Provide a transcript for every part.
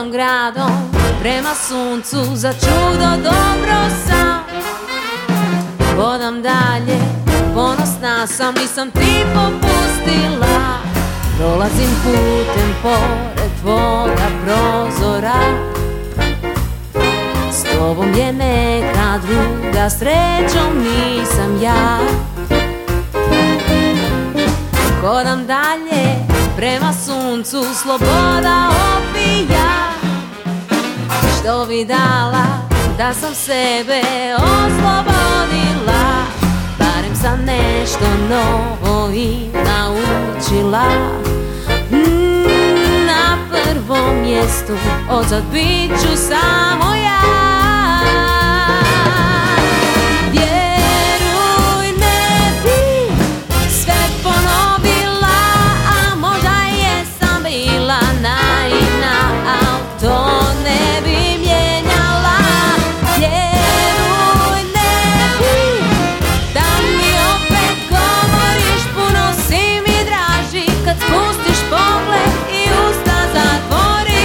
Hodam gradom prema suncu, za čudo dobro sam. Hodam dalje, ponosna sam, nisam ti popustila. Prolazim putem pored tvoga prozora. S tobom je neka druga, srećom nisam ja. Hodam dalje prema suncu, sloboda opija. Što bi dala da sam sebe oslobodila, barem sam nešto novo i naučila. Na prvom mjestu odsad bit ću samo ja. Vjeruj, ne bi sve ponovila, a možda jesam bila naivna, al to ne bi mijenjala. Vjeruj, ne bi da mi opet govoriš, puno si mi draži kad spustiš pogled i usta zatvoriš.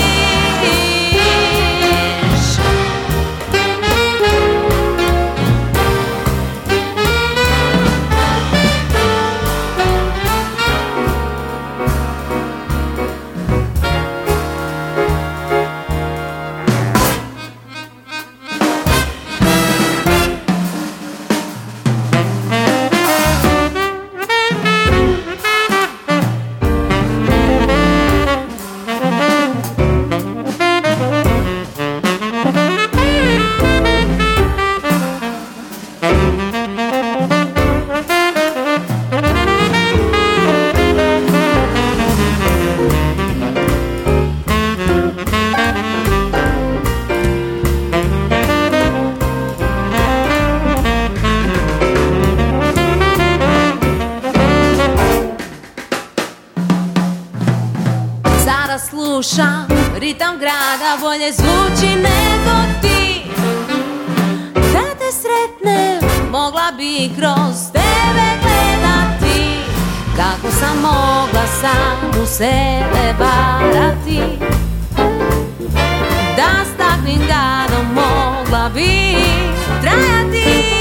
Sada slušam ritam grada, bolje zvuči nego ti. Da te sretnem, mogla bi kroz tebe gledati. Kako sam mogla sam u sebe varati. Da s takvim gadom mogla bi trajati.